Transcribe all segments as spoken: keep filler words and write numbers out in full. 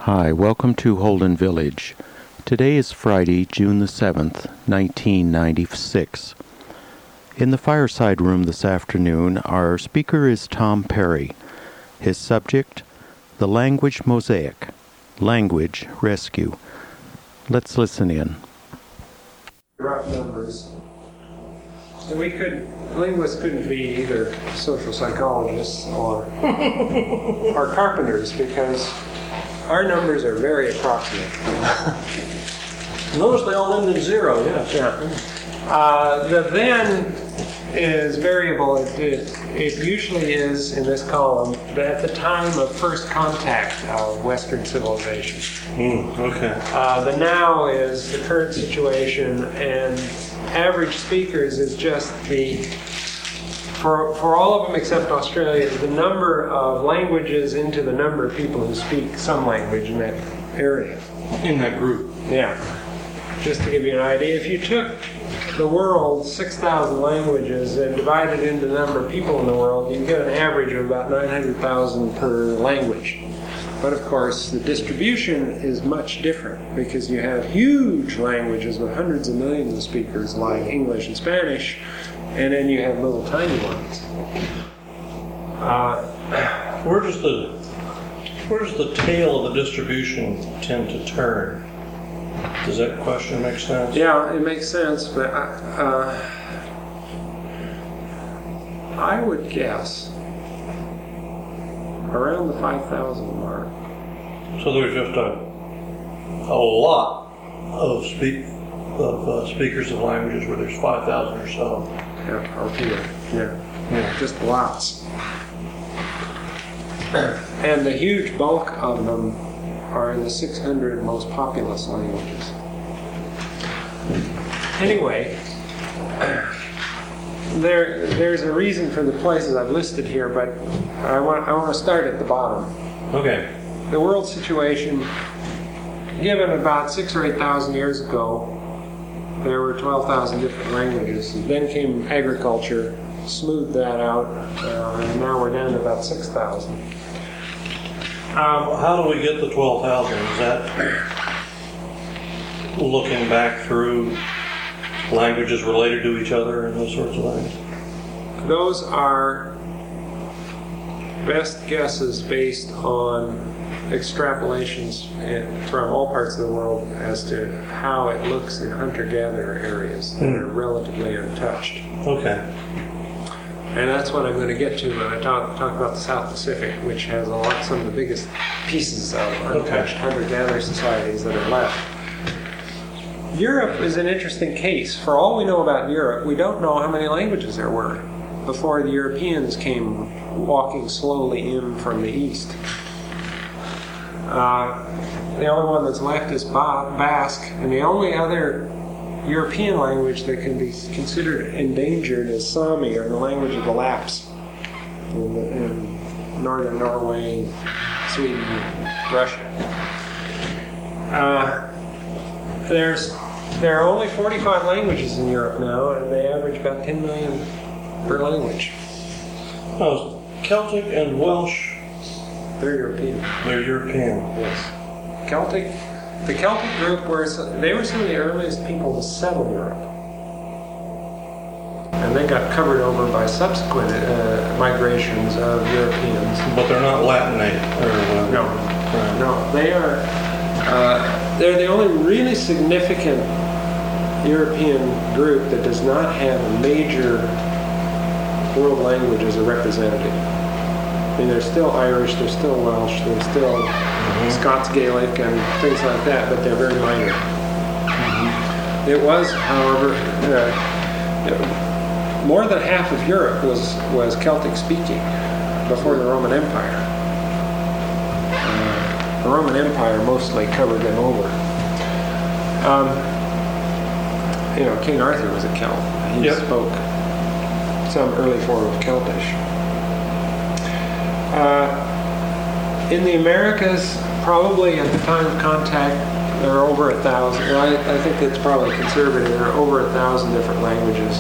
Hi, welcome to Holden Village. Today is Friday, June the seventh, nineteen ninety-six. In the fireside room this afternoon, our speaker is Tom Perry. His subject, the language mosaic, language rescue. Let's listen in. Rough numbers. And we could, linguists couldn't be either social psychologists or, or carpenters because our numbers are very approximate. Notice they all end in zero, yes. Yeah. Uh, the then is variable. It, it, it usually is, in this column, at the time of first contact of Western civilization. Mm, okay. Uh, the now is the current situation, and average speakers is just the, for, for all of them except Australia, the number of languages into the number of people who speak some language in that area. In that group. Yeah. Just to give you an idea, if you took the world's six thousand languages and divided into the number of people in the world, you'd get an average of about nine hundred thousand per language. But of course, the distribution is much different because you have huge languages with hundreds of millions of speakers like English and Spanish, and then you have little tiny ones. Uh, Where does the where does the tail of the distribution tend to turn? Does that question make sense? yeah, it makes sense, but I, uh, I would guess around the five thousand mark. So there's just a a lot of speak of uh, speakers of languages where there's five thousand or so. Yeah, or fewer. Yeah. Yeah. Just lots. And the huge bulk of them are in the six hundred most populous languages. Anyway, there there's a reason for the places I've listed here, but I want I want to start at the bottom. Okay. The world situation, given about six or eight thousand years ago, there were twelve thousand different languages. Then came agriculture, smoothed that out, uh, and now we're down to about six thousand. Um, How do we get the twelve thousand? Is that looking back through languages related to each other and those sorts of things? those are best guesses based on extrapolations in, from all parts of the world as to how it looks in hunter-gatherer areas that are relatively untouched. Okay. And that's what I'm going to get to when I talk, talk about the South Pacific, which has a lot, some of the biggest pieces of untouched Okay. hunter-gatherer societies that are left. Europe is an interesting case. For all we know about Europe, we don't know how many languages there were before the Europeans came walking slowly in from the east. Uh, the only one that's left is ba- Basque, and the only other European language that can be considered endangered is Sami, or the language of the Lapps, in, the, in northern Norway, Sweden, Russia. Uh, there's there are only forty-five languages in Europe now, and they average about ten million per language. Oh, Celtic and Welsh, They're European. they're European. Yes. Celtic. The Celtic group were they were some of the earliest people to settle Europe, and they got covered over by subsequent uh, migrations of Europeans. But they're not Latinate or whatever. No, Right. no, they are. Uh, they're the only really significant European group that does not have a major world language as a representative. I mean, there's still Irish, there's still Welsh, there's still mm-hmm. Scots Gaelic and things like that, but they're very minor. Mm-hmm. It was, however, uh, more than half of Europe was, was Celtic speaking before the Roman Empire. Uh, the Roman Empire mostly covered them over. Um, you know, King Arthur was a Celt. He yep. spoke some early form of Celtish. Uh, in the Americas, probably at the time of contact, there are over a thousand. Well, I, I think it's probably conservative. There are over a thousand different languages.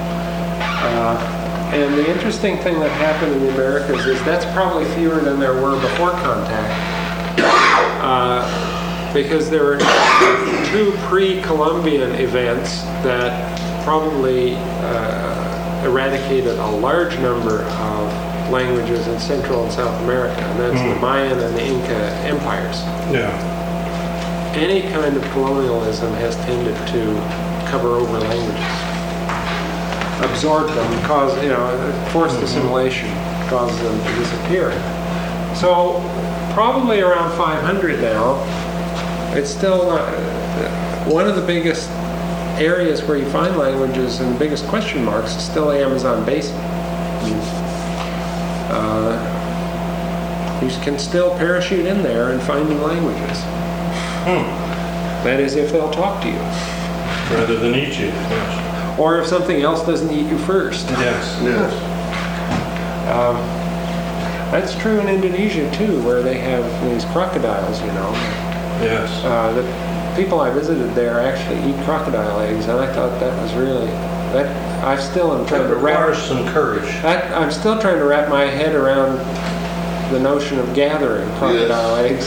Uh, and the interesting thing that happened in the Americas is that's probably fewer than there were before contact. Uh, because there were two pre-Columbian events that probably uh, eradicated a large number of languages in Central and South America, and that's mm. the Mayan and the Inca empires. Yeah. Any kind of colonialism has tended to cover over languages, absorb them, cause, you know, forced mm-hmm. assimilation, cause them to disappear. So probably around five hundred now, it's still not, uh, one of the biggest areas where you find languages and the biggest question marks is still the Amazon basin. Uh, you can still parachute in there and find new languages. Hmm. That is, if they'll talk to you. Rather than eat you, yes. Or if something else doesn't eat you first. Yes, yes. Um, that's true in Indonesia too, where they have these crocodiles, you know. Yes. Uh, the people I visited there actually eat crocodile eggs, and I thought that was really, that I still am trying It to wrap. requires some courage. I, I'm still trying to wrap my head around the notion of gathering crocodile Yes.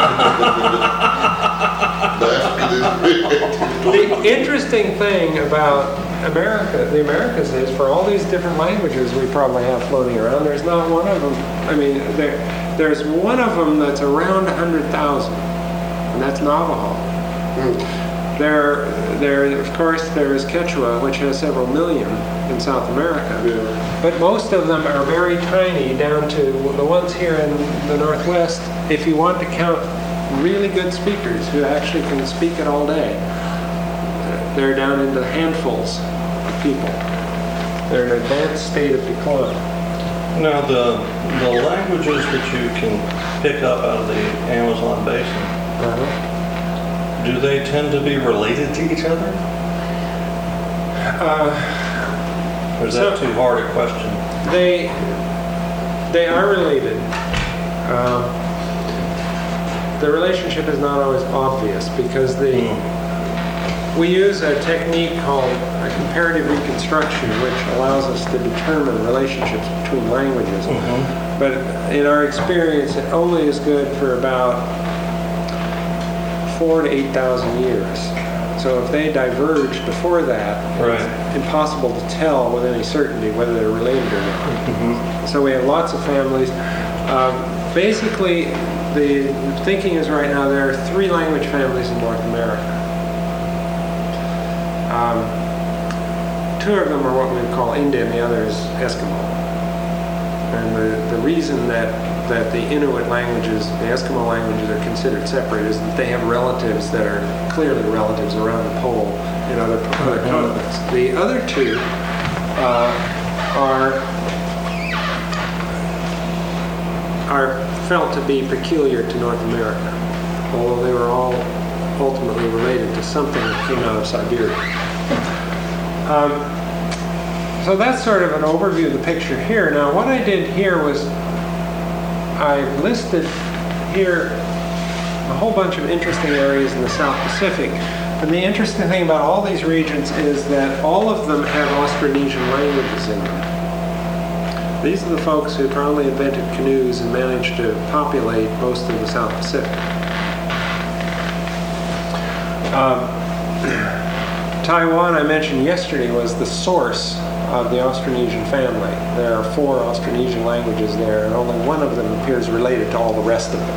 eggs. The interesting thing about America, the Americas, is for all these different languages we probably have floating around, there's not one of them. I mean, there, there's one of them that's around one hundred thousand, and that's Navajo. Mm. There, there, of course, there is Quechua, which has several million in South America. Yeah. But most of them are very tiny, down to the ones here in the Northwest. If you want to count really good speakers who actually can speak it all day, they're down into handfuls of people. They're in an advanced state of decline. Now, the the languages that you can pick up out of the Amazon basin, Uh-huh. do they tend to be related to each other? Uh, or is that so too hard a question? They they are related. Um, the relationship is not always obvious because the mm. we use a technique called a comparative reconstruction, which allows us to determine relationships between languages. Mm-hmm. But in our experience, it only is good for about four to eight thousand years. So if they diverge before that, right. it's impossible to tell with any certainty whether they're related or not. Mm-hmm. So we have lots of families. Um, basically, the thinking is right now there are three language families in North America. Um, two of them are what we would call Indian, the other is Eskimo. And the, the reason that, that the Inuit languages, the Eskimo languages are considered separate is that they have relatives that are clearly relatives around the pole in other, other continents. The other two uh, are, are felt to be peculiar to North America, although they were all ultimately related to something that came out of Siberia. Um, so that's sort of an overview of the picture here. Now, what I did here was I listed here a whole bunch of interesting areas in the South Pacific. And the interesting thing about all these regions is that all of them have Austronesian languages in them. These are the folks who probably invented canoes and managed to populate most of the South Pacific. Um, Taiwan, I mentioned yesterday, was the source of the Austronesian family. There are four Austronesian languages there, and only one of them appears related to all the rest of them.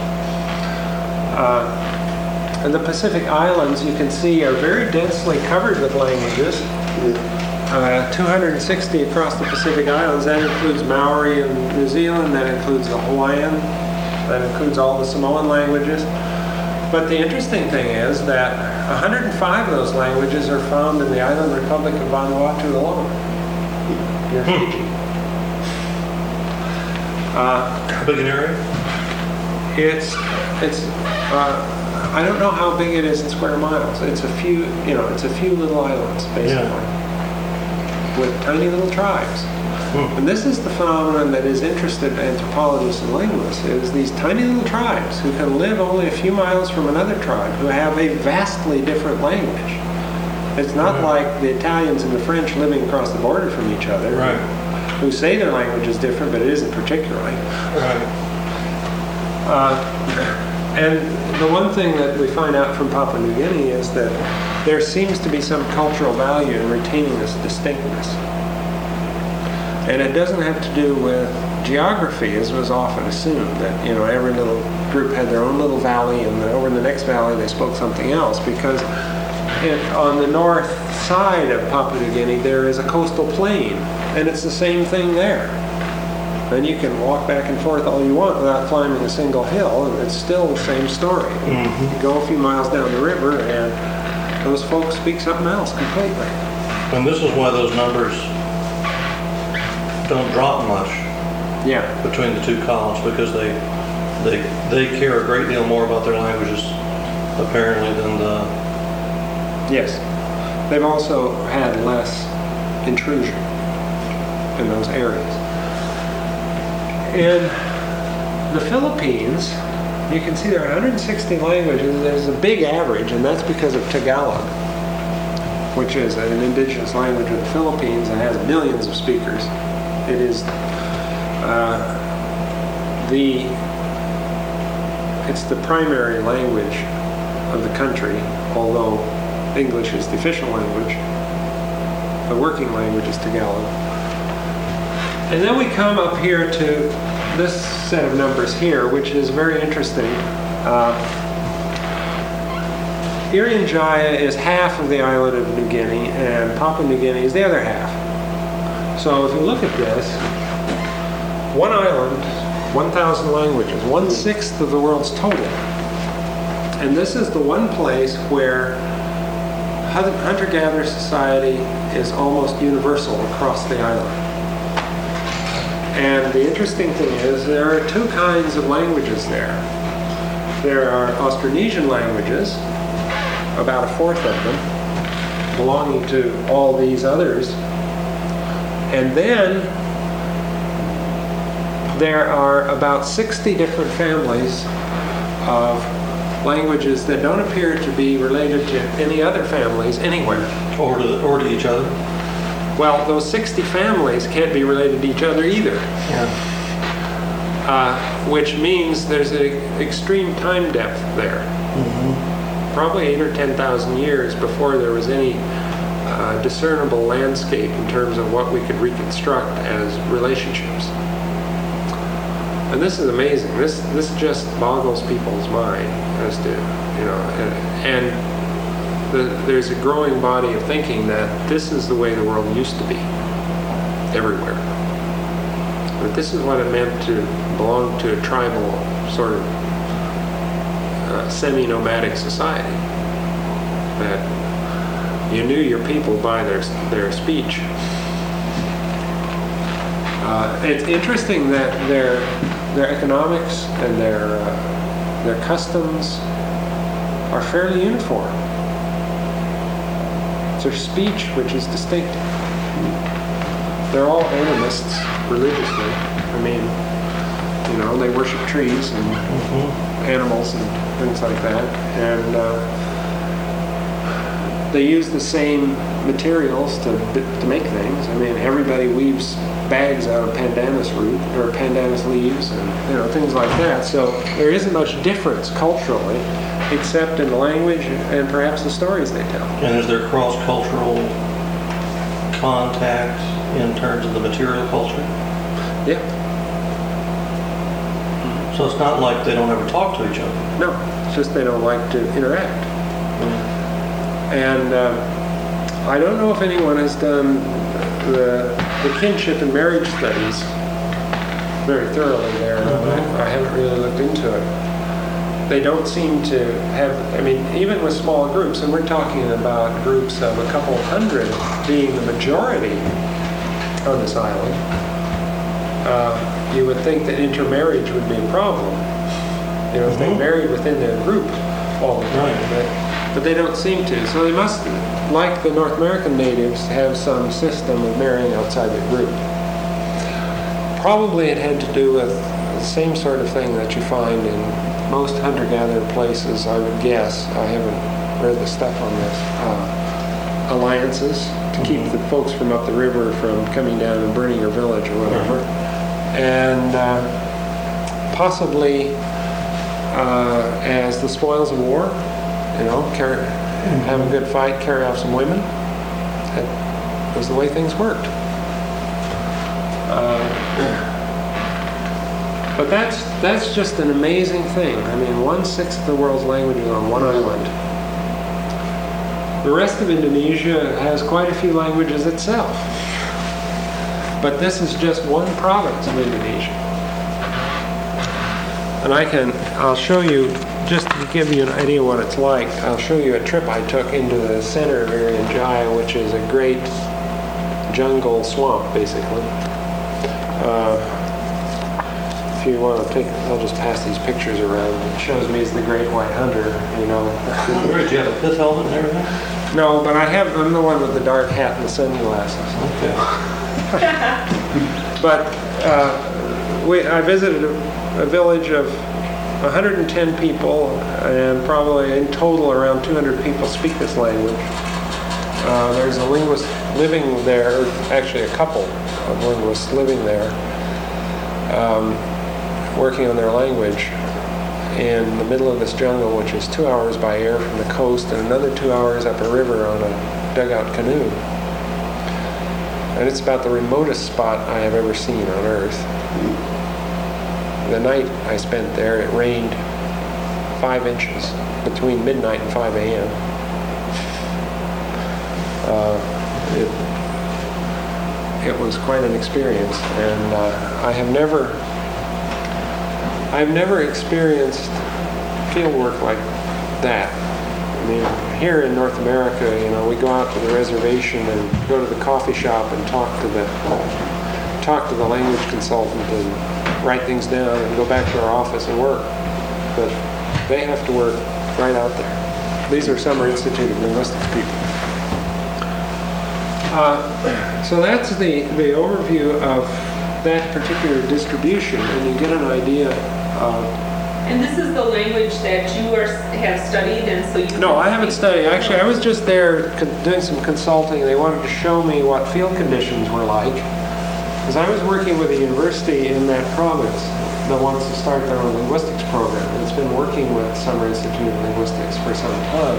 Uh, and the Pacific Islands, you can see, are very densely covered with languages. Uh, two hundred sixty across the Pacific Islands. That includes Maori in New Zealand, that includes the Hawaiian, that includes all the Samoan languages. But the interesting thing is that one hundred five of those languages are found in the island republic of Vanuatu alone, near Fiji. Uh, How big an area? it's, it's, uh, I don't know how big it is in square miles. It's a few, you know, it's a few little islands, basically, yeah. with tiny little tribes. Hmm. And this is the phenomenon that is interested anthropologists and linguists, is these tiny little tribes who can live only a few miles from another tribe who have a vastly different language. It's not right. like the Italians and the French living across the border from each other, right. who say their language is different, but it isn't particularly. Right. Uh, And the one thing that we find out from Papua New Guinea is that there seems to be some cultural value in retaining this distinctness. And it doesn't have to do with geography, as was often assumed, that, you know, every little group had their own little valley, and over in the next valley they spoke something else, because it, on the north side of Papua New Guinea there is a coastal plain, and it's the same thing there. And you can walk back and forth all you want without climbing a single hill, and it's still the same story. Mm-hmm. You go a few miles down the river, and those folks speak something else completely. And this is why those numbers don't drop much. Yeah. Between the two columns, because they they they care a great deal more about their languages apparently than the. Yes, they've also had less intrusion in those areas. In the Philippines, you can see there are one hundred sixty languages. There's a big average, and that's because of Tagalog, which is an indigenous language of the Philippines and has millions of speakers. It is uh, the it's the primary language of the country, although English is the official language. The working language is Tagalog. And then we come up here to this set of numbers here, which is very interesting. Uh, Irian Jaya is half of the island of New Guinea, and Papua New Guinea is the other half. So if you look at this, one island, one thousand languages, one-sixth of the world's total. And this is the one place where hunter-gatherer society is almost universal across the island. And the interesting thing is there are two kinds of languages there. There are Austronesian languages, about a fourth of them, belonging to all these others. And then there are about sixty different families of languages that don't appear to be related to any other families anywhere. Or to, or to each other. Well, those sixty families can't be related to each other either. Yeah. Uh, which means there's an extreme time depth there. Mm-hmm. Probably eight or ten thousand years before there was any uh, discernible landscape in terms of what we could reconstruct as relationships. And this is amazing. This this just boggles people's mind as to, you know, and, and the, there's a growing body of thinking that this is the way the world used to be, everywhere. But this is what it meant to belong to a tribal sort of uh, semi-nomadic society. That you knew your people by their their speech. Uh, it's interesting that their their economics and their uh, their customs are fairly uniform. It's their speech which is distinct. They're all animists religiously. I mean, you know, they worship trees and mm-hmm. animals and things like that, and uh, they use the same materials to to make things. I mean, everybody weaves bags out of pandanus root or pandanus leaves, and you know, things like that. So there isn't much difference culturally, except in the language and perhaps the stories they tell. And is there cross-cultural contact in terms of the material culture? Yeah. So it's not like they don't ever talk to each other. No, it's just they don't like to interact. Mm. And uh, I don't know if anyone has done the, the kinship and marriage studies very thoroughly there. Mm-hmm. I, I haven't really looked into it. They don't seem to have, I mean, even with small groups, and we're talking about groups of a couple hundred being the majority on this island, uh, you would think that intermarriage would be a problem. You know, if mm-hmm. they married within their group all the time. Right. But, but they don't seem to. So they must, like the North American natives, have some system of marrying outside the group. Probably it had to do with the same sort of thing that you find in most hunter-gatherer places, I would guess. I haven't read the stuff on this. Uh, alliances to keep the folks from up the river from coming down and burning your village or whatever. And uh, possibly uh, as the spoils of war. You know, carry, have a good fight, carry off some women. That was the way things worked. Uh, but that's that's just an amazing thing. I mean, one sixth of the world's languages on one island. The rest of Indonesia has quite a few languages itself. But this is just one province of Indonesia. And I can, I'll show you, just to give you an idea what it's like, I'll show you a trip I took into the center of Irian Jaya, which is a great jungle swamp, basically. Uh, if you want to take, I'll just pass these pictures around. It shows me as the great white hunter, you know. Did you have a pith helmet and everything? No, but I have, I'm the one with the dark hat and the sunglasses. Okay. But uh, we, I visited a, a village of one hundred ten people, and probably in total around two hundred people speak this language. Uh, there's a linguist living there, actually a couple of linguists living there, um, working on their language in the middle of this jungle, which is two hours by air from the coast and another two hours up a river on a dugout canoe. And it's about the remotest spot I have ever seen on Earth. The night I spent there, it rained five inches between midnight and five a.m. Uh, it, it was quite an experience, and uh, I have never, I've never experienced field work like that. I mean, here in North America, you know, we go out to the reservation and go to the coffee shop and talk to the talk to the language consultant and write things down and go back to our office and work. But they have to work right out there. These are Summer Institute of Linguistics people. Uh, so that's the, the overview of that particular distribution, and you get an idea of. And this is the language that you are, have studied, and so you... No, I haven't studied. Actually, I was just there con- doing some consulting. They wanted to show me what field conditions were like. Because I was working with a university in that province that wants to start their own linguistics program. And it's been working with Summer Institute of Linguistics for some time.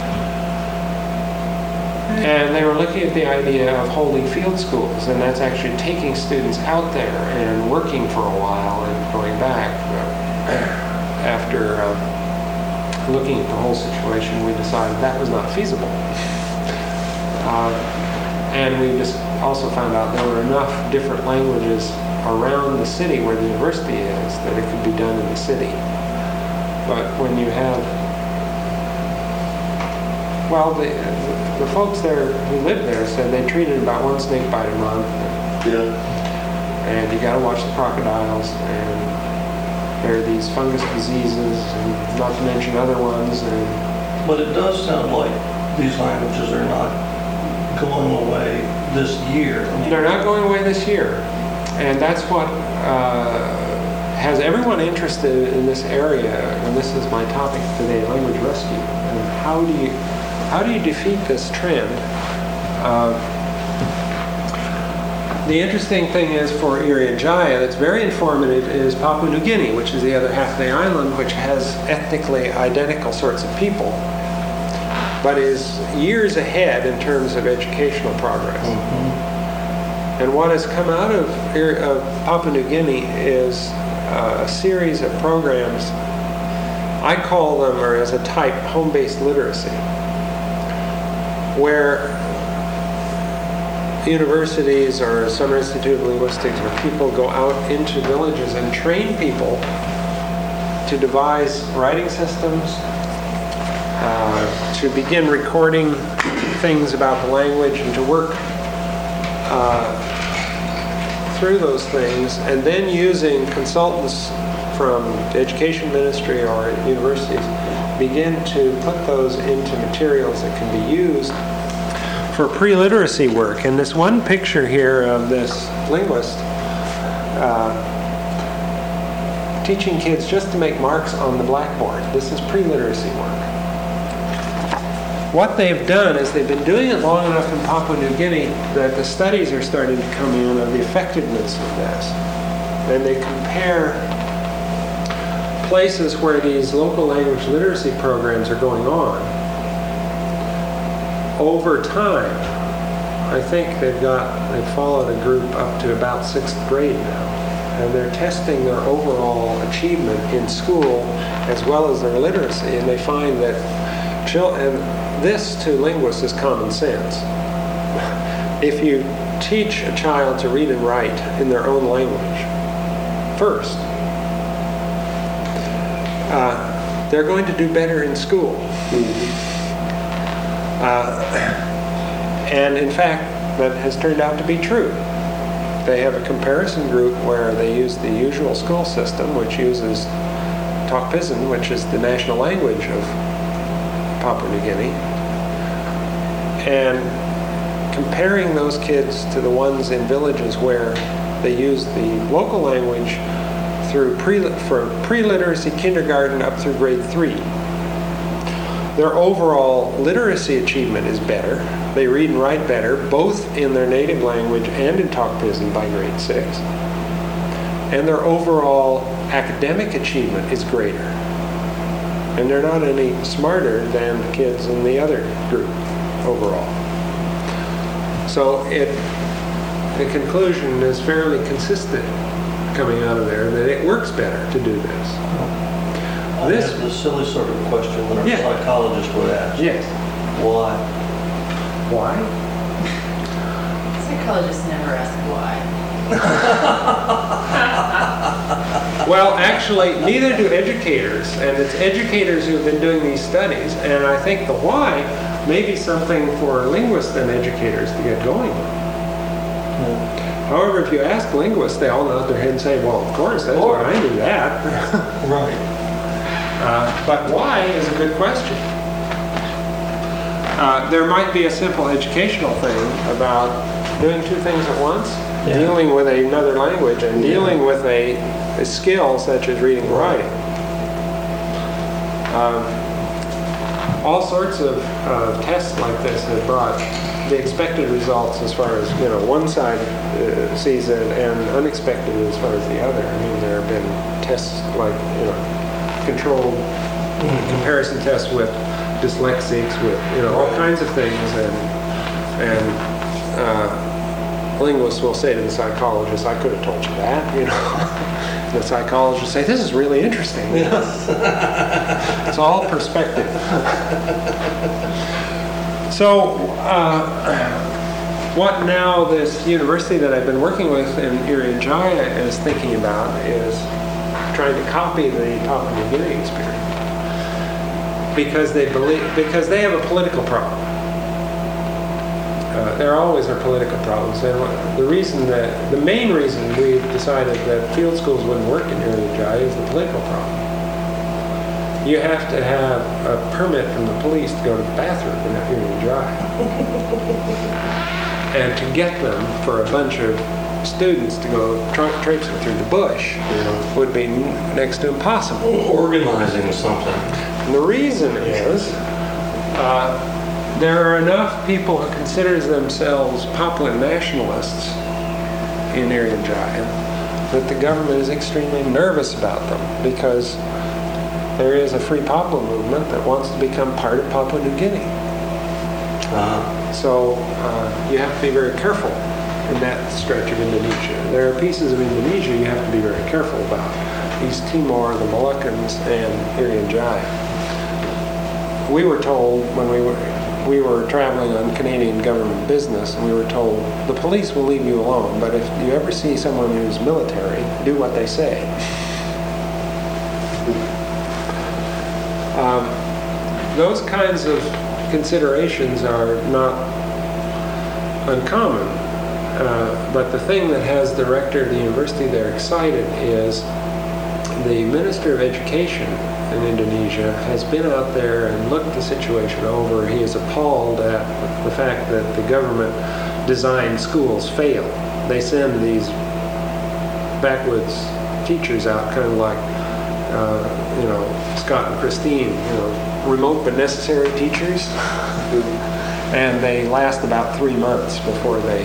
And they were looking at the idea of holding field schools, and that's actually taking students out there and working for a while and going back. After uh, looking at the whole situation, we decided that was not feasible. Uh, and we just also found out there were enough different languages around the city where the university is that it could be done in the city. But when you have, well, the, the folks there who lived there said they treated about one snake bite a month. Yeah. And you got to watch the crocodiles, and there are these fungus diseases, and not to mention other ones. And But it does sound like these languages are not going away this year. I mean, they're not going away this year. And that's what uh, has everyone interested in this area, and this is my topic today, language rescue. And how do you, how do you defeat this trend? Uh, The interesting thing is for Irian Jaya, that's very informative, is Papua New Guinea, which is the other half of the island, which has ethnically identical sorts of people, but is years ahead in terms of educational progress. Mm-hmm. And what has come out of, of Papua New Guinea is uh, a series of programs, I call them, or as a type, home-based literacy, where universities or Summer Institute of Linguistics or people go out into villages and train people to devise writing systems, uh, to begin recording things about the language, and to work uh, through those things, and then using consultants from the education ministry or universities begin to put those into materials that can be used for pre-literacy work. And this one picture here of this linguist uh, teaching kids just to make marks on the blackboard. This is pre-literacy work. What they've done is they've been doing it long enough in Papua New Guinea that the studies are starting to come in of the effectiveness of this. And they compare places where these local language literacy programs are going on, over time, I think they've got, they've followed a group up to about sixth grade now. And they're testing their overall achievement in school as well as their literacy. And they find that, chil- and this to linguists is common sense. If you teach a child to read and write in their own language first, uh, they're going to do better in school. Uh, and in fact, that has turned out to be true. They have a comparison group where they use the usual school system, which uses Tok Pisin, which is the national language of Papua New Guinea, and comparing those kids to the ones in villages where they use the local language through pre for pre-literacy kindergarten up through grade three. Their overall literacy achievement is better. They read and write better, both in their native language and in Tok Pisin by grade six. And their overall academic achievement is greater. And they're not any smarter than the kids in the other group overall. So it, the conclusion is fairly consistent coming out of there that it works better to do this. I This- have the silly sort of question that a Yeah. psychologist would ask. Yes. Why? Why? Psychologists never ask why. Well, actually, neither do educators, and it's educators who have been doing these studies, and I think the why may be something for linguists and educators to get going on. However, if you ask linguists, they all nod their head and say, well, of course, that's why I do that. Right. Uh, but why is a good question. Uh, there might be a simple educational thing about doing two things at once, Yeah. dealing with another language and dealing with a, a skill such as reading and writing. Um, all sorts of uh, tests like this have brought the expected results as far as, you know, one side uh, sees it and unexpected as far as the other. I mean, there have been tests like, you know, controlled comparison tests with dyslexics, with, you know, all kinds of things, and and uh, linguists will say to the psychologist, I could have told you that, you know. And the psychologist will say, this is really interesting. It's all perspective. So uh, what now this university that I've been working with in Irian Jaya is thinking about is trying to copy the Papua New Guinea experience. Because they believe, because they have a political problem. Uh, there always are political problems, and the reason that, the main reason we decided that field schools wouldn't work in Irian Jaya is the political problem. You have to have a permit from the police to go to the bathroom in Irian Jaya, and to get them for a bunch of students to go tra- traipsing through the bush, you know, would be n- next to impossible. Organizing something. And the reason is uh, there are enough people who consider themselves Papuan nationalists in Irian Jaya that the government is extremely nervous about them, because there is a Free Papua movement that wants to become part of Papua New Guinea. Uh, So uh, you have to be very careful in that stretch of Indonesia. There are pieces of Indonesia you have to be very careful about. East Timor, the Moluccans, and Irian Jaya. We were told when we were we were traveling on Canadian government business, and we were told the police will leave you alone, but if you ever see someone who's military, do what they say. Um, those kinds of considerations are not uncommon, uh, but the thing that has the rector of the university there excited is the Minister of Education in Indonesia has been out there and looked the situation over. He is appalled at the fact that the government designed schools fail. They send these backwoods teachers out, kind of like, uh, you know, Scott and Christine, you know, remote but necessary teachers. And they last about three months before they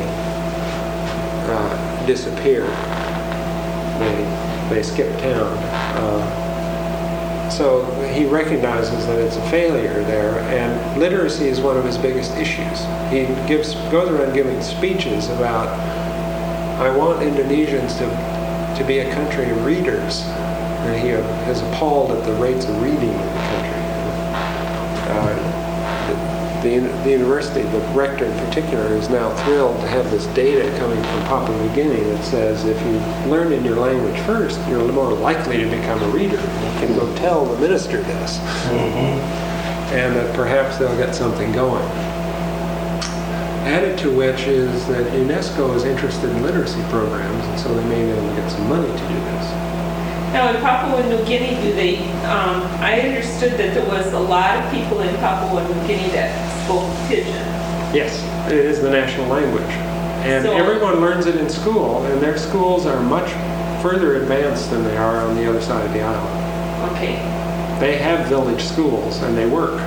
uh, disappear. They, they skip town. Uh, So he recognizes that it's a failure there, and literacy is one of his biggest issues. He gives goes around giving speeches about, I want Indonesians to, to be a country of readers. And he is appalled at the rates of reading in the country. Uh, the, the university, the rector in particular, is now thrilled to have this data coming from Papua New Guinea that says if you learn in your language first, you're more likely to become a reader. You can go tell the minister this. Mm-hmm. And that perhaps they'll get something going. Added to which is that UNESCO is interested in literacy programs, and so they may be able to get some money to do this. Now, in Papua New Guinea, do they, um, I understood that there was a lot of people in Papua New Guinea that spoke Pidgin. Yes, it is the national language. And So- everyone learns it in school, and their schools are much further advanced than they are on the other side of the island. Okay. They have village schools, and they work.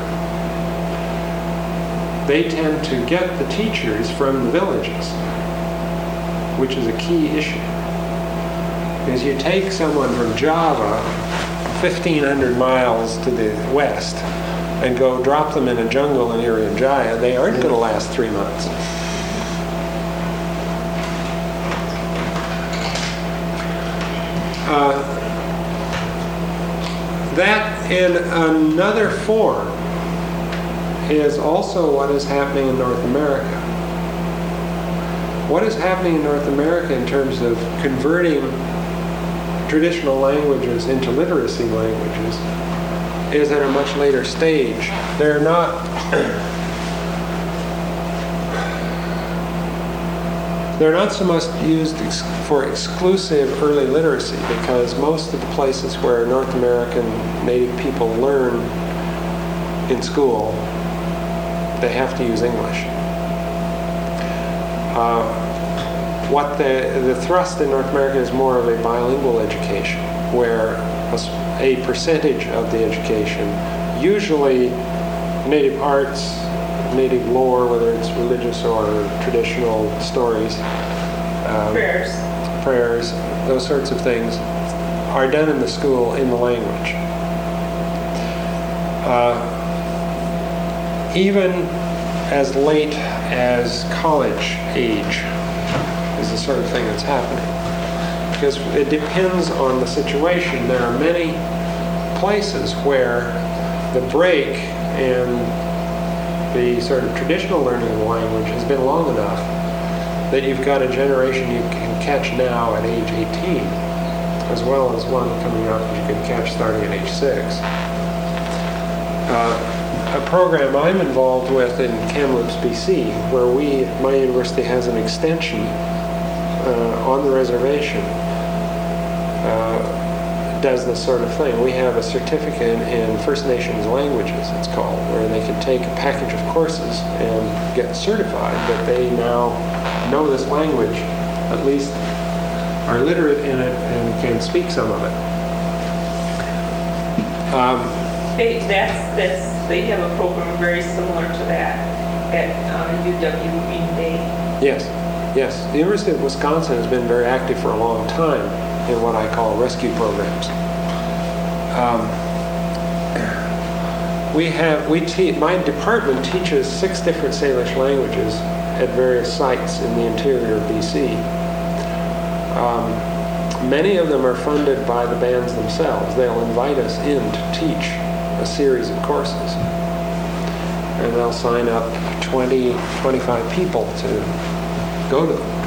They tend to get the teachers from the villages, which is a key issue. Because you take someone from Java fifteen hundred miles to the west and go drop them in a jungle in Irian Jaya, they aren't going to last three months. Uh, that in another form is also what is happening in North America. What is happening in North America in terms of converting traditional languages into literacy languages is at a much later stage. They're not they're not so much used ex- for exclusive early literacy, because most of the places where North American native people learn in school, they have to use English. Uh, what the, the thrust in North America is more of a bilingual education, where a, s- a percentage of the education, usually native arts, native lore, whether it's religious or traditional stories, um, Prayers. prayers, those sorts of things, are done in the school in the language. Uh, even as late as college age is the sort of thing that's happening. Because it depends on the situation. There are many places where the break in the sort of traditional learning of the language has been long enough that you've got a generation you can catch now at age eighteen, as well as one coming up that you can catch starting at age six. Uh, a program I'm involved with in Kamloops, B C, where we, my university has an extension uh, on the reservation, uh, does this sort of thing. We have a certificate in First Nations languages, it's called, where they can take a package of courses and get certified that they now know this language, at least are literate in it and can speak some of it. Um, They, that's, that's, they have a program very similar to that at uh, U W Green Bay. Yes, yes. The University of Wisconsin has been very active for a long time in what I call rescue programs. Um, we have, we te- my department teaches six different Salish languages at various sites in the interior of B C. Um, many of them are funded by the bands themselves. They'll invite us in to teach a series of courses. And they'll sign up twenty, twenty-five people to go to them.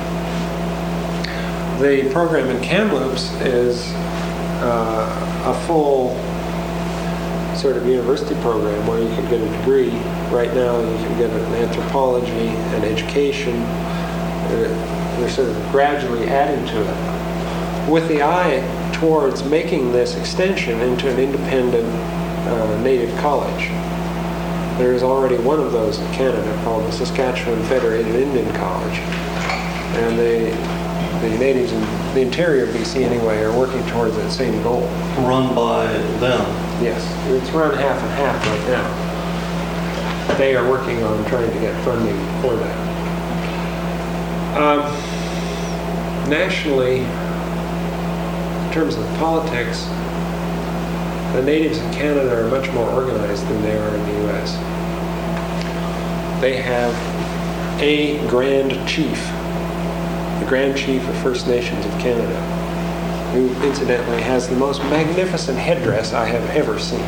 The program in Kamloops is uh, a full sort of university program where you can get a degree. Right now you can get an anthropology and education. Uh, they're sort of gradually adding to it, with the eye towards making this extension into an independent uh, native college. There is already one of those in Canada called the Saskatchewan Federated Indian College, and they, the natives in the interior of B C anyway are working towards that same goal. Run by them. Yes, it's run half and half right now. They are working on trying to get funding for that. Um, nationally, in terms of politics, the natives in Canada are much more organized than they are in the U S. They have a Grand Chief, the Grand Chief of First Nations of Canada, who incidentally has the most magnificent headdress I have ever seen,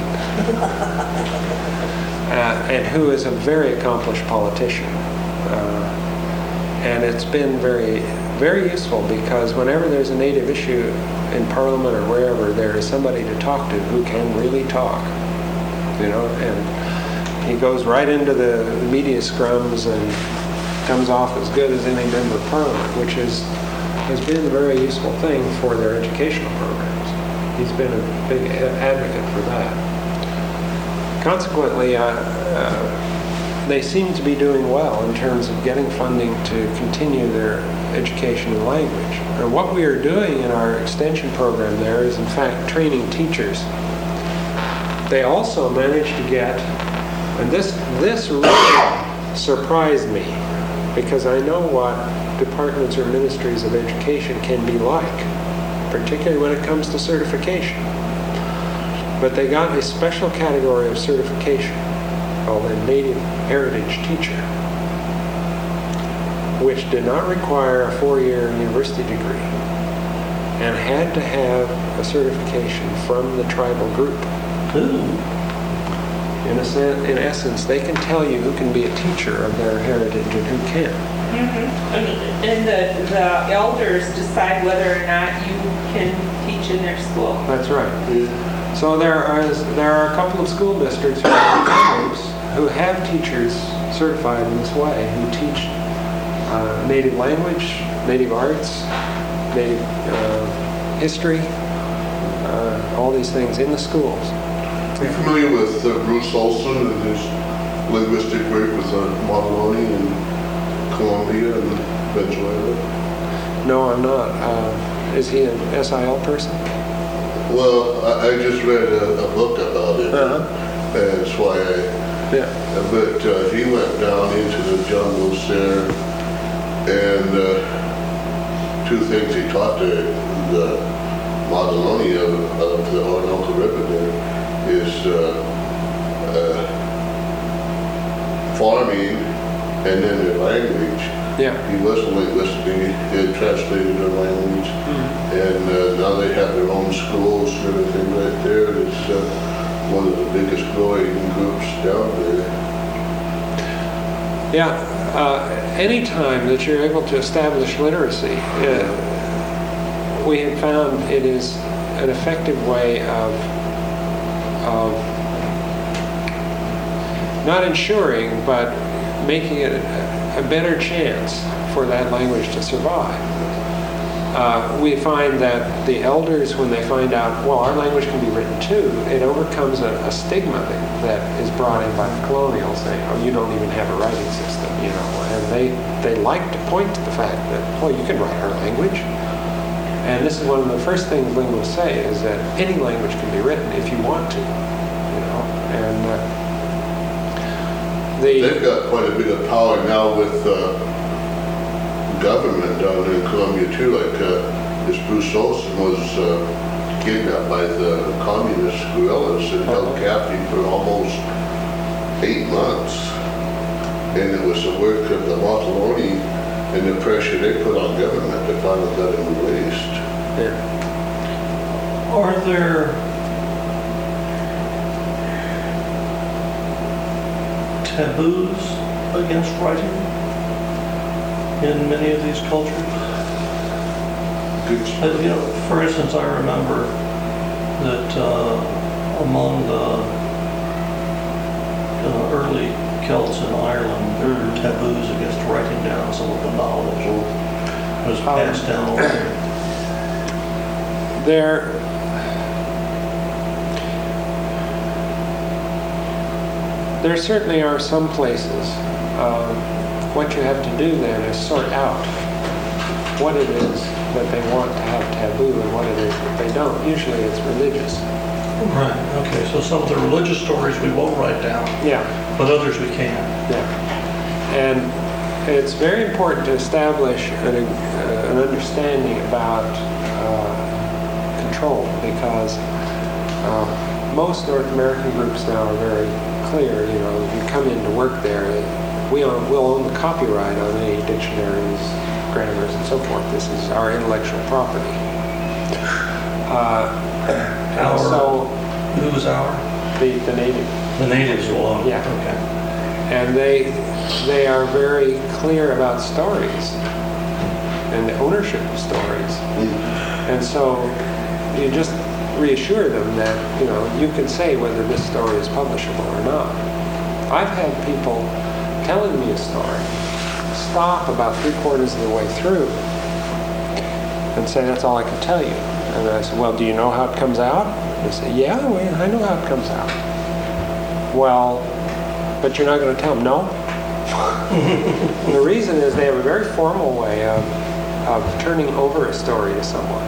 uh, and who is a very accomplished politician. Uh, and it's been very, very useful because whenever there's a Native issue in Parliament or wherever, there is somebody to talk to who can really talk, you know, and he goes right into the media scrums and comes off as good as any member of Parliament, which is has been a very useful thing for their educational programs. He's been a big advocate for that. Consequently, uh, uh, they seem to be doing well in terms of getting funding to continue their education in language. And what we are doing in our extension program there is, in fact, training teachers. They also managed to get, and this this really surprised me, because I know what departments or ministries of education can be like, particularly when it comes to certification. But they got a special category of certification called a Native Heritage Teacher, which did not require a four-year university degree and had to have a certification from the tribal group. Ooh. In, a sen- in essence, they can tell you who can be a teacher of their heritage and who can't. Mhm. And and the, the elders decide whether or not you can teach in their school. That's right. So there are there are a couple of school districts who have, groups who have teachers certified in this way who teach uh, native language, native arts, native uh, history, uh, all these things in the schools. Are you familiar with uh, Bruce Olson and his linguistic work with uh, Montoloni in Colombia and Venezuela? No, I'm not. Uh, is he an S I L person? Well, I, I just read a, a book about it. Uh-huh. That's why I. Yeah. But uh, he went down into the jungles there, and uh, two things he taught the, the Montoloni of, of the Orinoco River there is uh, uh, farming and then their language. Yeah. He was a linguist, he had translated their language, Mm-hmm. and uh, now they have their own schools and everything right there. It's uh, one of the biggest growing groups down there. Yeah. Uh, anytime that you're able to establish literacy, uh, we have found it is an effective way of of not ensuring, but making it a, a better chance for that language to survive. Uh, we find that the elders, when they find out, well, our language can be written too, it overcomes a, a stigma that, that is brought in by the colonials saying, oh, you don't even have a writing system, you know, and they, they like to point to the fact that, well, you can write our language. And this is one of the first things linguists say, is that any language can be written if you want to, you know, and uh, the... They've got quite a bit of power now with uh, government down in Colombia too. Like uh, this Bruce Olson was uh, kidnapped by the communist guerrillas and held captive for almost eight months. And it was the work of the Montoloni and the pressure they put on government to finally let him released. Yeah. Are there taboos against writing in many of these cultures? Good. Uh, You know, for instance, I remember that uh, among the uh, early Celts in Ireland, there were taboos against writing down some of the knowledge that was passed down over there. There, there certainly are some places. Um, what you have to do then is sort out what it is that they want to have taboo and what it is that they don't. Usually it's religious. Right, okay, so some of the religious stories we won't write down, Yeah, but others we can. yeah. And it's very important to establish an, uh, an understanding about uh, control, because uh, most North American groups now are very clear. You know, if you come in to work there, we own, we'll own the copyright on any dictionaries, grammars, and so forth. This is our intellectual property. Uh, and Our- so Who's our? the, the native, The natives will own it. Yeah. Okay. and they they are very clear about stories and the ownership of stories. And so you just reassure them that, you know, you can say whether this story is publishable or not. I've had people telling me a story, stop about three quarters of the way through and say, that's all I can tell you. And I said, well, do you know how it comes out? They say, yeah, well, I know how it comes out. Well, but you're not going to tell them no? And the reason is they have a very formal way of, of turning over a story to someone.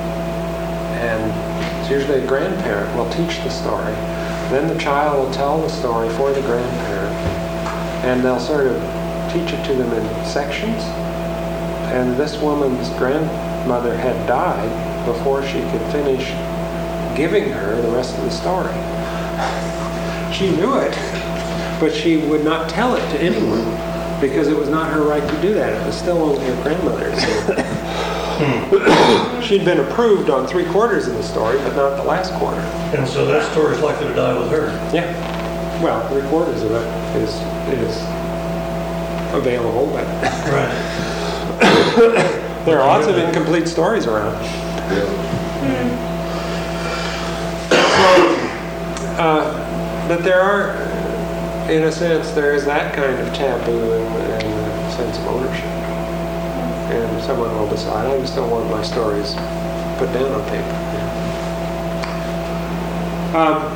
And it's usually a grandparent will teach the story. Then the child will tell the story for the grandparent. And they'll sort of teach it to them in sections. And this woman's grandmother had died before she could finish giving her the rest of the story. She knew it, but she would not tell it to anyone because it was not her right to do that. It was still only her grandmother's. She'd been approved on three quarters of the story, but not the last quarter. And so that story's likely to die with her. Yeah. Well, three quarters of it is is available, but Right. there are lots of incomplete stories around. So, uh, but there are, in a sense, there is that kind of taboo and, and a sense of ownership. And someone will decide, I just don't want my stories put down on paper. Um,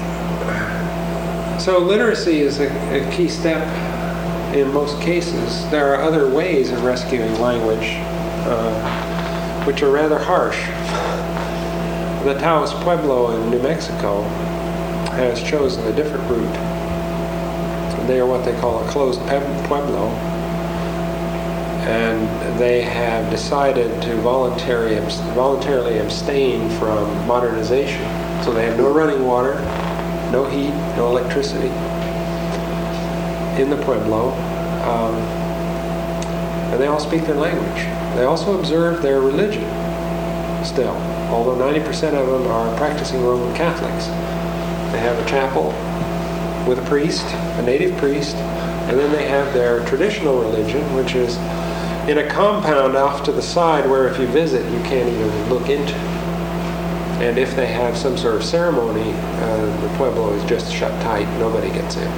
so literacy is a, a key step in most cases. There are other ways of rescuing language, uh, which are rather harsh. The Taos Pueblo in New Mexico has chosen a different route. They are what they call a closed pueblo, and they have decided to voluntary, voluntarily abstain from modernization. So they have no running water, no heat, no electricity in the pueblo, um, and they all speak their language. They also observe their religion still, although ninety percent of them are practicing Roman Catholics. They have a chapel with a priest, a native priest, and then they have their traditional religion, which is in a compound off to the side where if you visit you can't even look into. And if they have some sort of ceremony, uh, the pueblo is just shut tight, nobody gets in.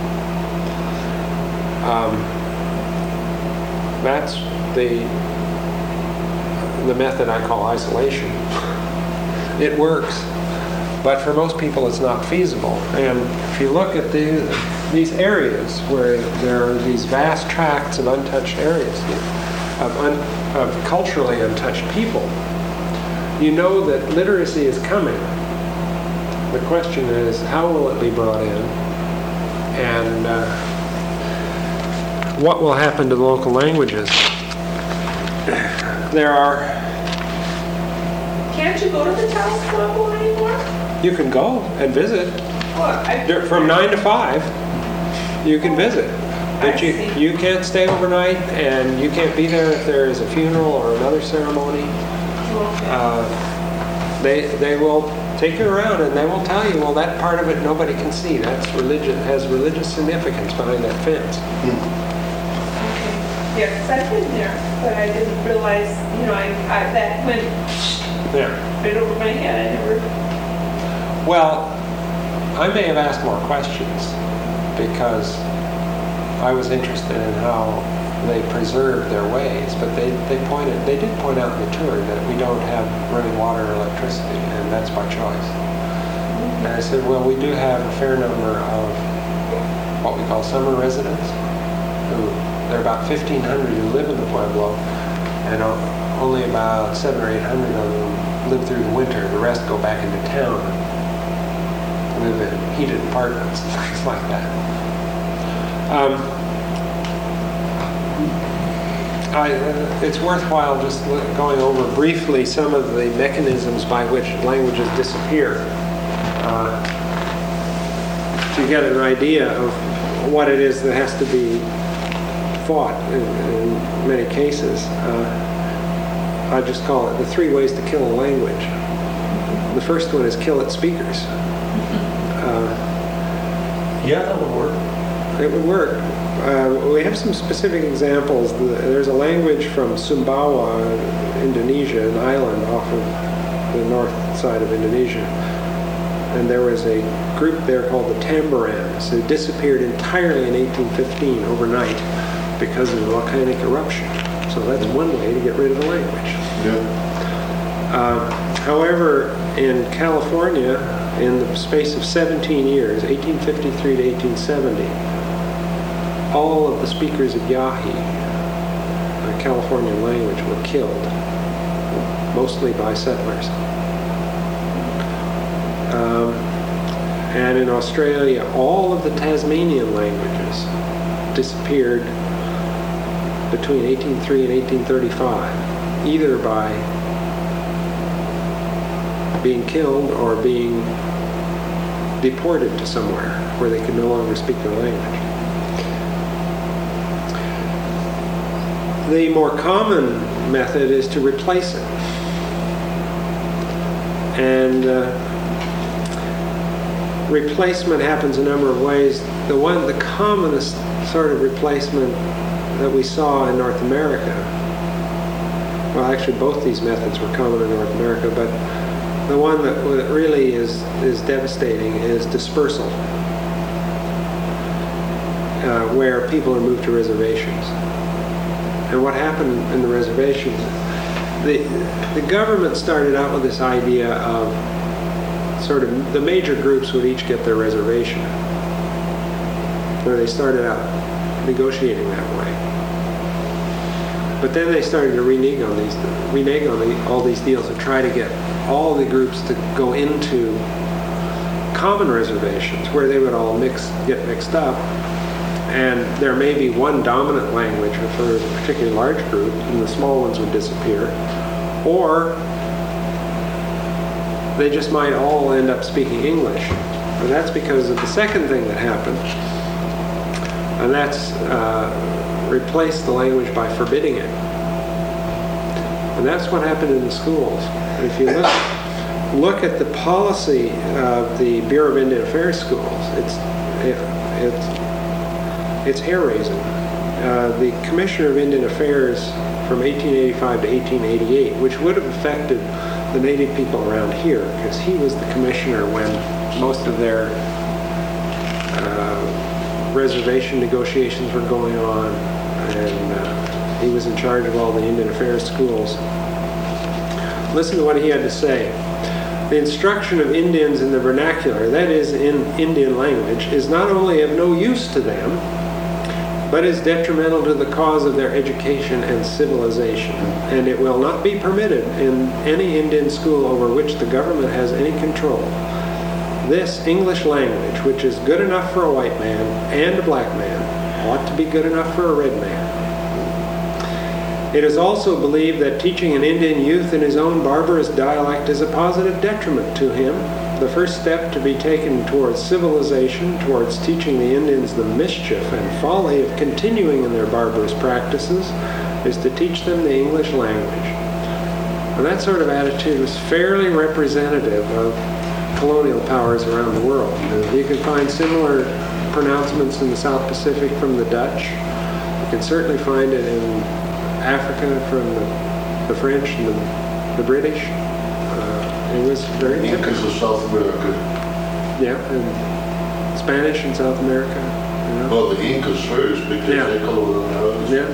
Um, that's the the method I call isolation. It works, but for most people it's not feasible. And if you look at the, these areas where there are these vast tracts of untouched areas, of, un, of culturally untouched people, you know that literacy is coming. The question is, how will it be brought in? And uh, what will happen to the local languages? There are... Can't you go to the Taos Pueblo anymore? You can go and visit. Well, I- There- From nine to five, you can visit. But I you, see. you can't stay overnight, and you can't be there if there is a funeral or another ceremony. Okay. Uh, they they will take you around and they will tell you, well, that part of it nobody can see. That's religion, has religious significance behind that fence. Okay. Yeah, 'cause I've been there, but I didn't realize, you know, I, I that went Yeah. right over my head. I never. Well, I may have asked more questions because I was interested in how they preserve their ways, but they, they pointed, they did point out in the tour that we don't have running water or electricity, and that's by choice. And I said, well, we do have a fair number of what we call summer residents, who, there are about fifteen hundred who live in the Pueblo, and o- only about seven or eight hundred of them live through the winter. The rest go back into town and live in heated apartments, things like that. Um, I, uh, it's worthwhile just l- going over briefly some of the mechanisms by which languages disappear. Uh, you get an idea of what it is that has to be fought in, in many cases. Uh, I just call it the three ways to kill a language. The first one is kill its speakers. Uh, Yeah, that would work. It would work. Uh, we have some specific examples. There's a language from Sumbawa, Indonesia, an island off of the north side of Indonesia. And there was a group there called the Tambarans who disappeared entirely in eighteen fifteen overnight because of a volcanic eruption. So that's one way to get rid of a language. Yeah. Uh, however, in California, in the space of seventeen years, eighteen fifty-three to eighteen seventy, all of the speakers of Yahi, a Californian language, were killed, mostly by settlers. Um, and in Australia, all of the Tasmanian languages disappeared between eighteen oh three and eighteen thirty-five, either by being killed or being deported to somewhere where they could no longer speak their language. The more common method is to replace it. And uh, replacement happens a number of ways. The one, the commonest sort of replacement that we saw in North America, well, actually both these methods were common in North America, but the one that really is, is devastating is dispersal, uh, where people are moved to reservations. And what happened in the reservations, the, the government started out with this idea of sort of the major groups would each get their reservation, where they started out negotiating that way. But then they started to renege on these, renege on the, all these deals and try to get all the groups to go into common reservations where they would all mix, get mixed up. And there may be one dominant language for a particularly large group, and the small ones would disappear. Or they just might all end up speaking English. And that's because of the second thing that happened, and that's uh, replace the language by forbidding it. And that's what happened in the schools. And if you look, look at the policy of the Bureau of Indian Affairs schools, it's, it, it's, it's hair-raising. Uh, the Commissioner of Indian Affairs from eighteen eighty-five to eighteen eighty-eight, which would have affected the native people around here, because he was the commissioner when most of their uh, reservation negotiations were going on, and uh, he was in charge of all the Indian Affairs schools. Listen to what he had to say. The instruction of Indians in the vernacular, that is in Indian language, is not only of no use to them, but is detrimental to the cause of their education and civilization, and it will not be permitted in any Indian school over which the government has any control. This English language, which is good enough for a white man and a black man, ought to be good enough for a red man. It is also believed that teaching an Indian youth in his own barbarous dialect is a positive detriment to him. The first step to be taken towards civilization, towards teaching the Indians the mischief and folly of continuing in their barbarous practices, is to teach them the English language. And that sort of attitude was fairly representative of colonial powers around the world. You can find similar pronouncements in the South Pacific from the Dutch. You can certainly find it in Africa from the, the French and the, the British. It was very Incas typical. of South America. Yeah, and Spanish in South America. You know? Well, the Incas first, because Yeah. they colonized. Yeah.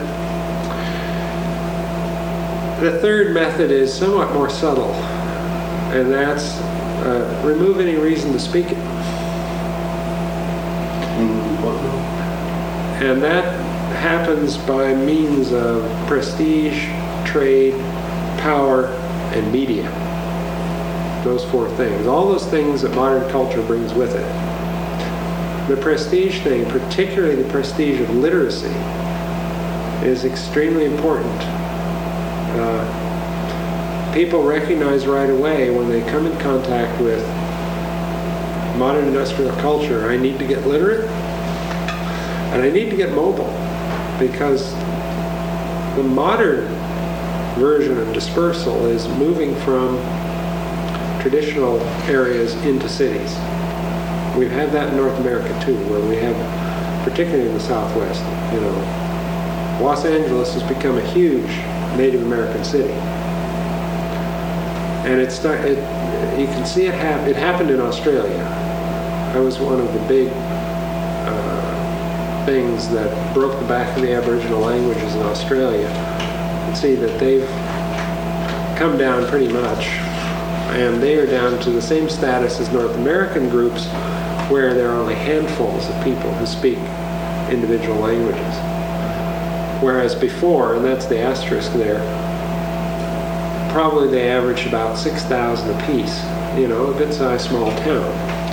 The third method is somewhat more subtle, and that's uh, remove any reason to speak it. Mm, what now? And that happens by means of prestige, trade, power, and media. Those four things. All those things that modern culture brings with it. The prestige thing, particularly the prestige of literacy, is extremely important. Uh, people recognize right away when they come in contact with modern industrial culture, I need to get literate, and I need to get mobile, because the modern version of dispersal is moving from traditional areas into cities. We've had that in North America too, where we have, particularly in the Southwest, you know, Los Angeles has become a huge Native American city. And it's start, it, you can see it happen. It happened in Australia. That was one of the big uh, things that broke the back of the Aboriginal languages in Australia. You can see that they've come down pretty much, and they are down to the same status as North American groups, where there are only handfuls of people who speak individual languages. Whereas before, and that's the asterisk there, probably they averaged about six thousand apiece, you know, a good-sized small town.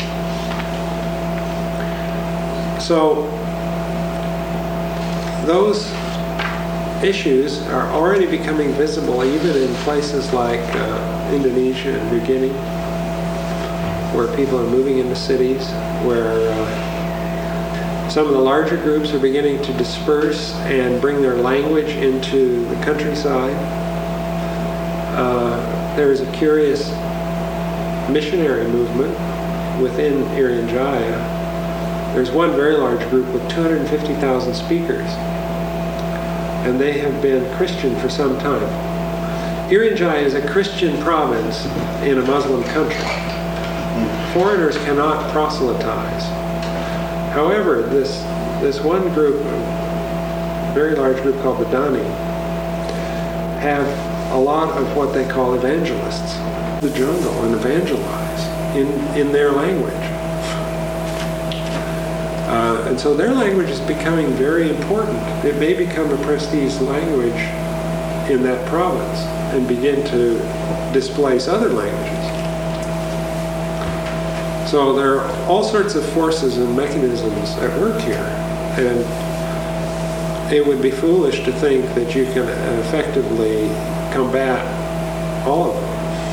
So those issues are already becoming visible even in places like uh, Indonesia and New Guinea, where people are moving into cities, where uh, some of the larger groups are beginning to disperse and bring their language into the countryside. Uh, there is a curious missionary movement within Irian Jaya. There's one very large group with two hundred fifty thousand speakers, and they have been Christian for some time. Irian Jaya is a Christian province in a Muslim country. Foreigners cannot proselytize. However, this this one group, a very large group called the Dani, have a lot of what they call evangelists. The jungle and evangelize in, in their language. Uh, and so their language is becoming very important. It may become a prestige language in that province and begin to displace other languages. So there are all sorts of forces and mechanisms at work here, and it would be foolish to think that you can effectively combat all of them,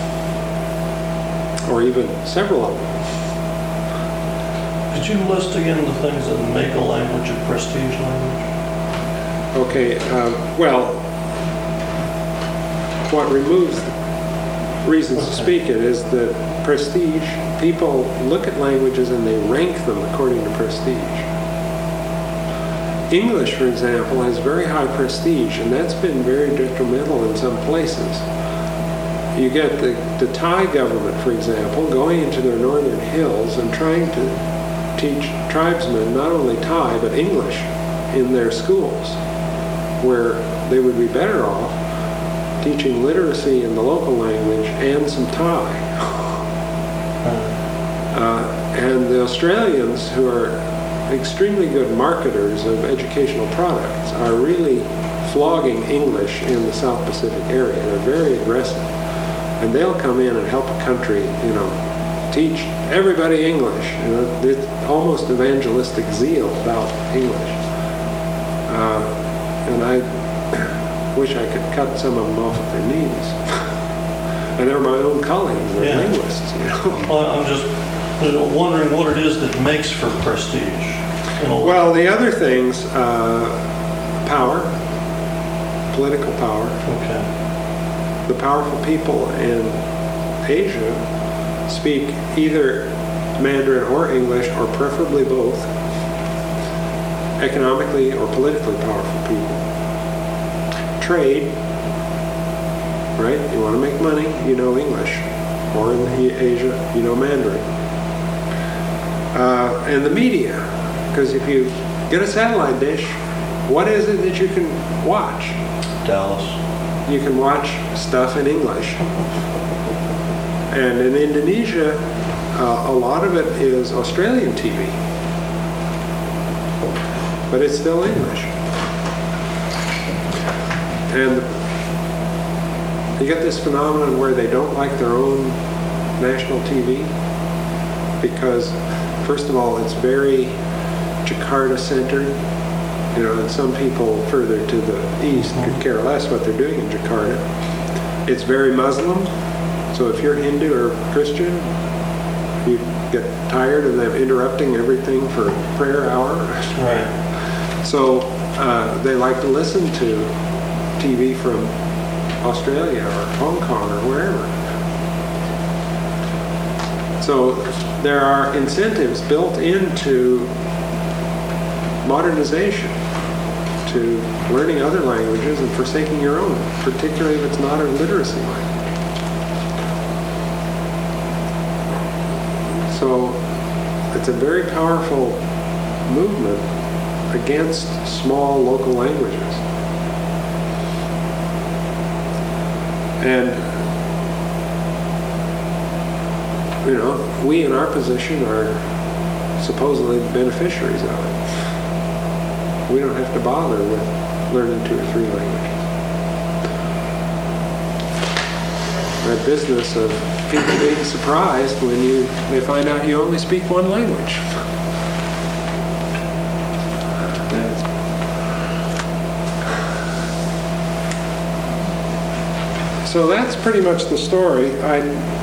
or even several of them. Could you list again the things that make a language a prestige language? Okay, uh, well, what removes reasons to speak it is that prestige, people look at languages and they rank them according to prestige. English, for example, has very high prestige, and that's been very detrimental in some places. You get the, the Thai government, for example, going into their northern hills and trying to teach tribesmen not only Thai, but English in their schools, where they would be better off teaching literacy in the local language and some Thai. Uh, and the Australians, who are extremely good marketers of educational products, are really flogging English in the South Pacific area. They're very aggressive. And they'll come in and help a country, you know, teach everybody English. You know, it's almost evangelistic zeal about English. Uh, and I wish I could cut some of them off at their knees. And they're my own colleagues, they're Yeah. linguists, you know. Well, I'm just you know, wondering what it is that makes for prestige. You know, Well, the other things, uh, power, political power. okay. The powerful people in Asia speak either Mandarin or English, or preferably both. Economically or politically powerful people. Trade, right? You want to make money, you know English. Or in Asia, you know Mandarin. Uh, and the media, because if you get a satellite dish, what is it that you can watch? Dallas. You can watch stuff in English. And in Indonesia, uh, a lot of it is Australian T V. But it's still English. And you get this phenomenon where they don't like their own national T V because, first of all, it's very Jakarta-centered. You know, and some people further to the east could care less what they're doing in Jakarta. It's very Muslim, so if you're Hindu or Christian, you get tired of them interrupting everything for prayer hour. Right. So uh, they like to listen to T V from Australia or Hong Kong or wherever. So there are incentives built into modernization to learning other languages and forsaking your own, particularly if it's not a literacy language. So it's a very powerful movement against small local languages. And, you know, we in our position are supposedly beneficiaries of it. We don't have to bother with learning two or three languages. That business of people being surprised when you they find out you only speak one language. So that's pretty much the story. I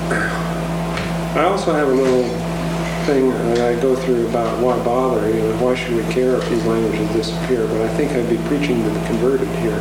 I also have a little thing that I go through about why bother, you know, why should we care if these languages disappear, but I think I'd be preaching to the converted here.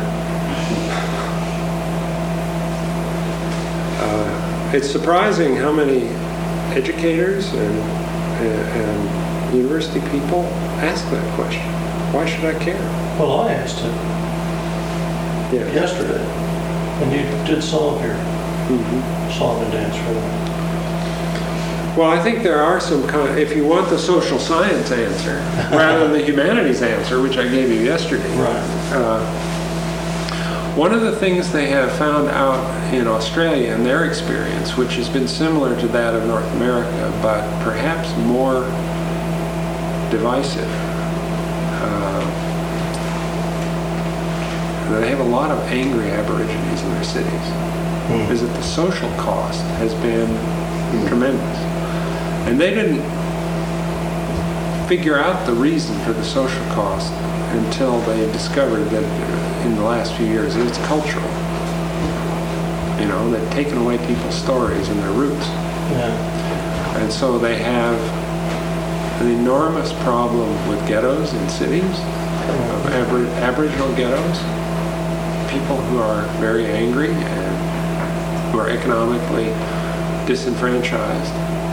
Uh, it's surprising how many educators and, and, and university people ask that question. Why should I care? Well, I asked it Yeah. yesterday, and you did some of your Mm-hmm. song and dance for that. Well, I think there are some kind, if you want the social science answer, rather than the humanities answer, which I gave you yesterday. Right. Uh, one of the things they have found out in Australia in their experience, which has been similar to that of North America, but perhaps more divisive, uh, they have a lot of angry Aborigines in their cities, Hmm. is that the social cost has been tremendous. And they didn't figure out the reason for the social cost until they discovered that in the last few years it's cultural. You know, they've taken away people's stories and their roots. Yeah. And so they have an enormous problem with ghettos in cities, of abor- Aboriginal ghettos, people who are very angry and who are economically disenfranchised.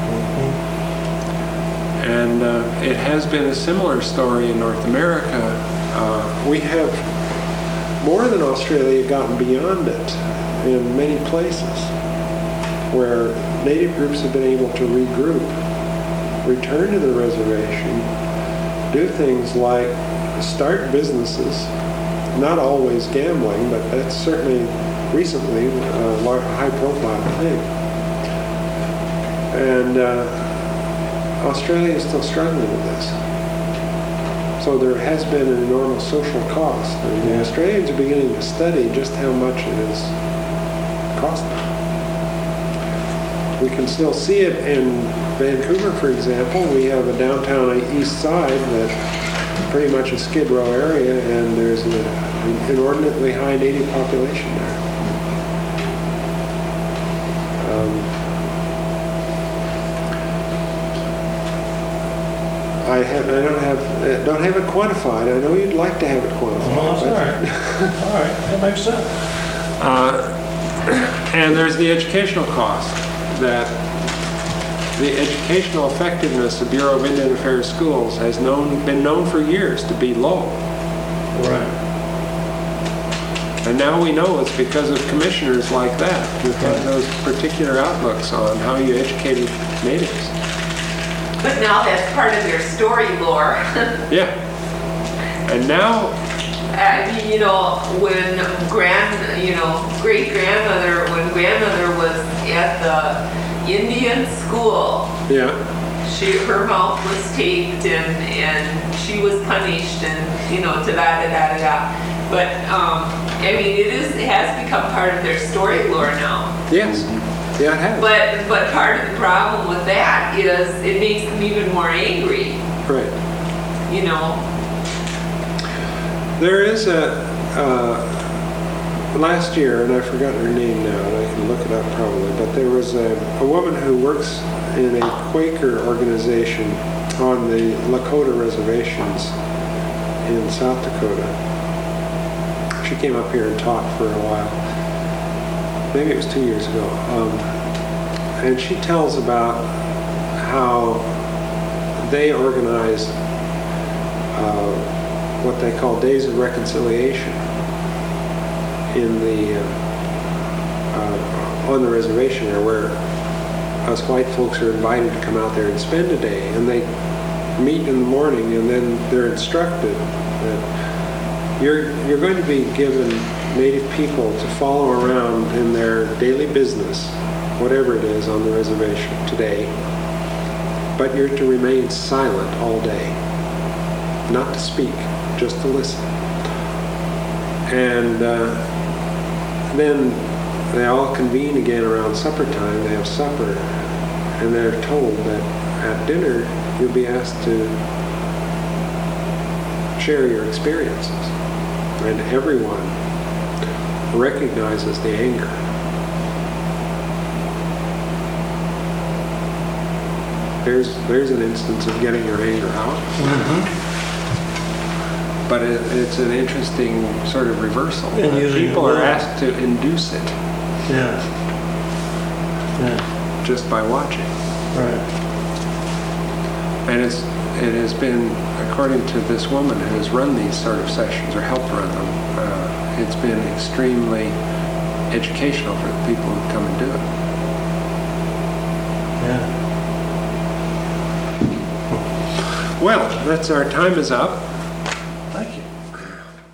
And uh, it has been a similar story in North America. Uh, we have, more than Australia, gotten beyond it in many places where native groups have been able to regroup, return to the reservation, do things like start businesses, not always gambling, but that's certainly recently a high-profile thing. And uh, Australia is still struggling with this. So there has been an enormous social cost. And the Australians are beginning to study just how much it is costing. We can still see it in Vancouver, for example. We have a downtown east side that pretty much a Skid Row area, and there's an inordinately high native population there. Um, I have, I don't have, uh, don't have it quantified. I know you'd like to have it quantified. Well, that's all but- right. All right, that makes sense. Uh, and there's the educational cost, that the educational effectiveness of Bureau of Indian Affairs schools has known, been known for years to be low. Right. And now we know it's because of commissioners like that who had those particular outlooks on how you educated natives. But now that's part of their story lore. Yeah. And now, I mean, you know, when grand, you know, great grandmother, when grandmother was at the Indian school, yeah, she, her mouth was taped and, and she was punished and, you know, da da da da da. But, um, I mean, it is, it has become part of their story lore now. yes, yeah, it has. But, but part of the problem with that is it makes them even more angry, Right. you know. There is a, uh, last year, and I've forgotten her name now, and I can look it up probably, but there was a, a woman who works in a Quaker organization on the Lakota reservations in South Dakota. She came up here and talked for a while. Maybe it was two years ago. Um, and she tells about how they organize uh, what they call Days of Reconciliation in the uh, uh, on the reservation there, where us white folks are invited to come out there and spend a day, and they meet in the morning, and then they're instructed that you're you're going to be given Native people to follow around in their daily business, whatever it is on the reservation today, but you're to remain silent all day, not to speak, just to listen. And uh, then they all convene again around supper time. They have supper, and they're told that at dinner you'll be asked to share your experiences. And everyone recognizes the anger. There's there's an instance of getting your anger out. Mm-hmm. But it, it's an interesting sort of reversal. And using People the are will. asked to induce it Yeah. Yeah, just by watching. right. And it's, it has been, according to this woman who has run these sort of sessions or helped run them, uh, it's been extremely educational for the people who come and do it. Yeah. Well, that's our time is up.